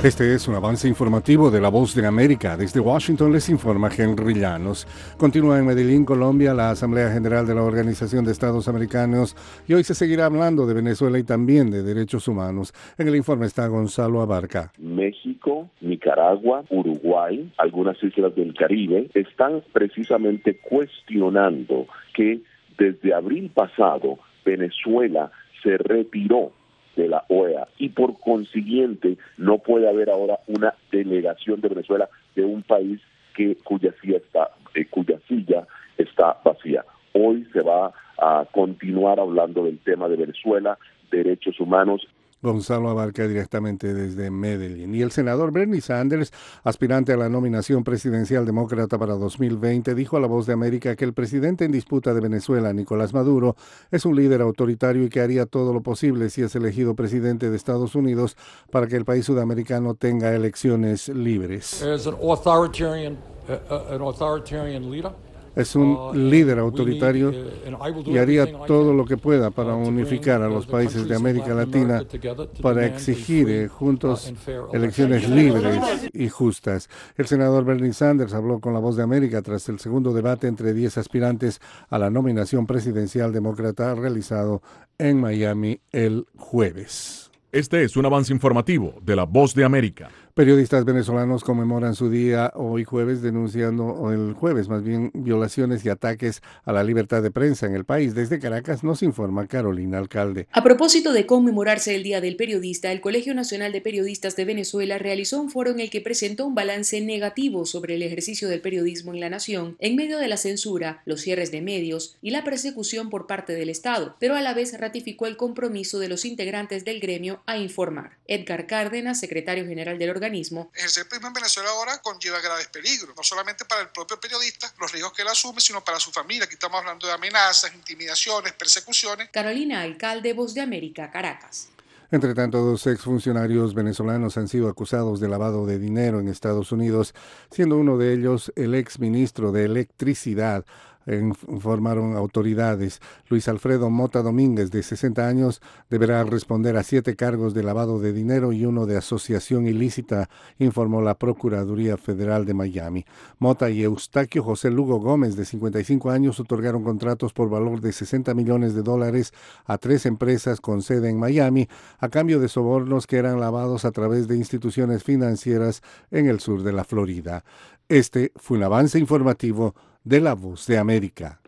Este es un avance informativo de La Voz de América. Desde Washington les informa Henry Llanos. Continúa en Medellín, Colombia, la Asamblea General de la Organización de Estados Americanos y hoy se seguirá hablando de Venezuela y también de derechos humanos. En el informe está Gonzalo Abarca. México, Nicaragua, Uruguay, algunas islas del Caribe están precisamente cuestionando que desde abril pasado Venezuela se retiró de la OEA y por consiguiente no puede haber ahora una delegación de Venezuela de un país cuya silla está vacía. Hoy se va a continuar hablando del tema de Venezuela, derechos humanos. Gonzalo Abarca directamente desde Medellín. Y el senador Bernie Sanders, aspirante a la nominación presidencial demócrata para 2020, dijo a La Voz de América que el presidente en disputa de Venezuela, Nicolás Maduro, es un líder autoritario y que haría todo lo posible si es elegido presidente de Estados Unidos para que el país sudamericano tenga elecciones libres. Es un líder autoritario y haría todo lo que pueda para unificar a los países de América Latina para exigir juntos elecciones libres y justas. El senador Bernie Sanders habló con La Voz de América tras el segundo debate entre 10 aspirantes a la nominación presidencial demócrata realizado en Miami el jueves. Este es un avance informativo de La Voz de América. Periodistas venezolanos conmemoran su día hoy jueves, denunciando el jueves más bien violaciones y ataques a la libertad de prensa en el país. Desde Caracas nos informa Carolina Alcalde. A propósito de conmemorarse el Día del Periodista, el Colegio Nacional de Periodistas de Venezuela realizó un foro en el que presentó un balance negativo sobre el ejercicio del periodismo en la nación, en medio de la censura, los cierres de medios y la persecución por parte del Estado, pero a la vez ratificó el compromiso de los integrantes del gremio a informar. Edgar Cárdenas, secretario general del organismo. Ejercer periodismo en Venezuela ahora conlleva graves peligros, no solamente para el propio periodista, los riesgos que él asume, sino para su familia. Aquí estamos hablando de amenazas, intimidaciones, persecuciones. Carolina Alcalde, Voz de América, Caracas. Entre tanto, 2 exfuncionarios venezolanos han sido acusados de lavado de dinero en Estados Unidos, siendo uno de ellos el exministro de Electricidad, informaron autoridades. Luis Alfredo Mota Domínguez, de 60 años, deberá responder a 7 cargos de lavado de dinero y uno de asociación ilícita, informó la Procuraduría Federal de Miami. Mota y Eustaquio José Lugo Gómez, de 55 años, otorgaron contratos por valor de $60 millones a 3 empresas con sede en Miami, a cambio de sobornos que eran lavados a través de instituciones financieras en el sur de la Florida. Este fue un avance informativo de La Voz de América.